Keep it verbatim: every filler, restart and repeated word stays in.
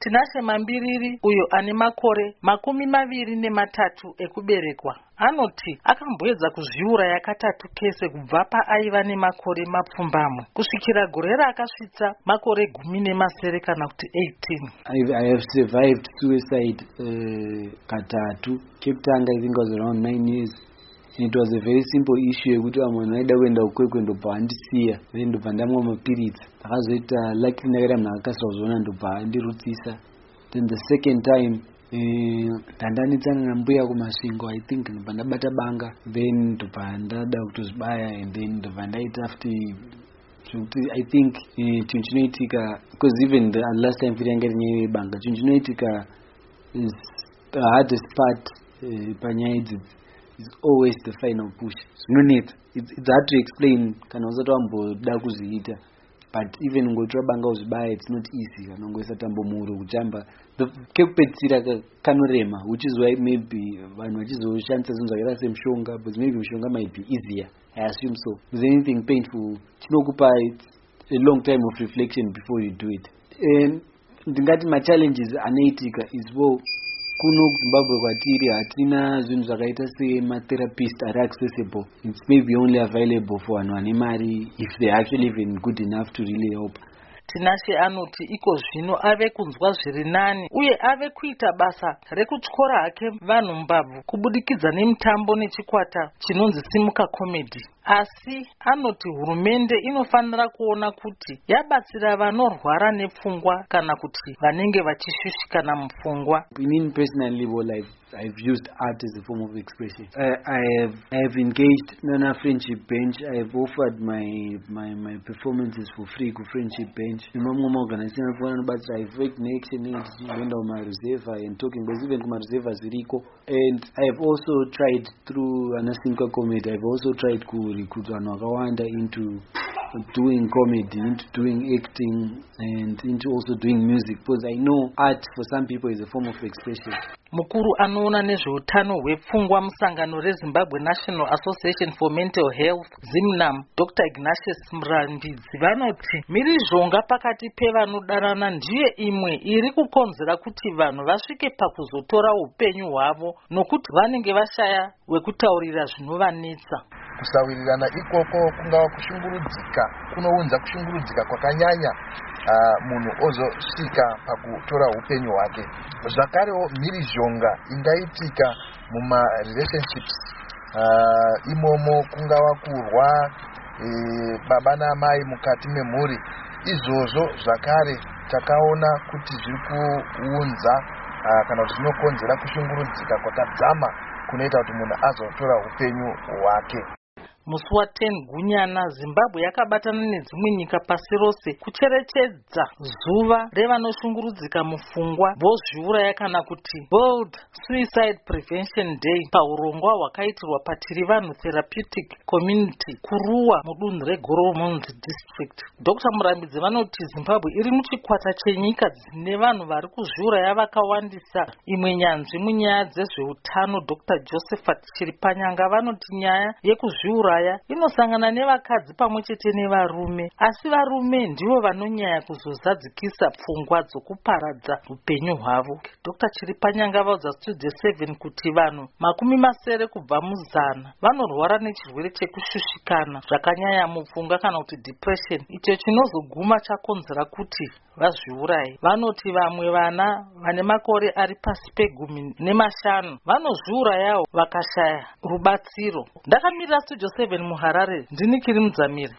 Tinashe Mambiriri uyo ane makore makumi maviri nematatu ekuberekwa anoti akamboedza kuzviuraya katatu kese kubva paaiva nemakore mapfumbamwe kusvikira gore rakasvitsa makore gumi nemasere kana kuti eighteen. I, I have survived suicide uh, katatu. Keptanga I think was around nine years. And it was a very simple issue yekuti vamwe vaida kuenda ukwekwe ndobva vandisiya then ndobva ndamwa mapiritsi akazoita luckily ndakaita munhu akakasira ndobva andirutsisa. Then the second time ndandanetsana uh, nambuya kumasvingo I think ndobva ndabata banga then ndobva ndada kutozvibaya and then ndobva ndaita after I think uh, chinhu chinoitika because even the last time firi yanga iri nyaya yebanga chinhu chinoitika is the hardest part uh, panyaya idzidzi is always the final push. Zvinonet it's, it's hard to explain kana usati wamboda kuzviita but even ngotora banga uzvibaya it's not easy kana ungoisa tambo muhuro kuchamba kekupedzisira kanorema which is why maybe vanhu vachizoshandisa zvinhu zvakaita semushonga but maybe mushonga might be easier I assume so. Is anything painful chinokupa a long time of reflection before you do it. And ndingati ma challenges anaitika is well kuno kuZimbabwe kwatiri hatina zvinhu zvakaita sematherapist ari accessible. It's maybe only available for vanhu vane mari if they're actually even good enough to really help. Tinashe anoti iko zvino ave kunzwa zviri nani uye ave kuita basa rekutyora hake vanhu mbabvu kubudikidza nemutambo nechikwata chinonzi Simuka Comedy. Asi anoti hurumende inofanira kuona kuti yabatsira vanorwara nepfungwa kana kuti vanenge vachishushikana mupfungwa. I mean personally well, I've, I've used art as a form of expression. I, I have I have engaged Nana Friendship Bench. I have offered my my my performances for free to Friendship Bench. Imam organization but I've worked in action aid my reserve and talking but even kuma reserve ziriko. And I have also tried through Anasimka Comedy. I've also tried to recruit vanhu vakawanda into doing comedy, into doing acting and into also doing music because I know art for some people is a form of expression. Mukuru anoona nezveutano hwepfungwa musangano reZimbabwe National Association for Mental Health Zimnam Doctor Ignatius Murambidzi vanoti mhirizhonga pakati pevanodanana ndiye imwe iri kukonzera kuti vanhu vasvike pakuzotora upenyu hwavo nokuti vanenge vashaya wekutaurira zvinovanetsa. Kusawirirana ikoko kungava kushungurudzika kunounza kushungurudzika kwakanyanya uh, munhu ozosvika pakutora upenyu hwake. Zvakarewo mhirizhonga ingaitika muma relationships uh, imomo kungava kurwa e, baba namai mukati memhuri. Izvozvo zvakare takaona kuti zviri kuunza uh, kana kuti zvinokonzera kushungurudzika kwakadzama kunoita kuti munhu azotora upenyu hwake. Musi wa10 Gunyana Zimbabwe yakabatana nedzimwe nyika pasi rose kucherechedza zuva revanoshungurudzika mupfungwa vozviuraya kana kuti World Suicide Prevention Day paurongwa hwakaitirwa patiri vanhu Therapeutic Community kuruwa mudunhu reGoromonzi District. Doctor Murambidzi vanoti Zimbabwe iri muchikwata chenyika dzine vanhu vari kuzviuraya vakawandisa. Imwe nyanzvi munyaya dzezveutano Doctor Josephat Chiripanyanga vanoti nyaya yekuzviuraya inosangana nevakadzi pamwechete nevarume asi varume ndivo vanonyanya kuzozadzikisa pfungwa dzokuparadza upenyu hwavo. Doctor Chiripanyanga vaudza Studio seven kuti vanhu makumi masere kubva muzana vanorwara nechirwere chekushushikana zvakanyanya mupfungwa kana kuti depression icho chinozoguma chakonzera kuti vazviuraye. Vanoti vamwe vana vane makore ari pasi pegumi nemashanu vanozviurayawo vakashaya rubatsiro. Ndakamirira Studio seven muHarare ndini Kiri Mudzamiri.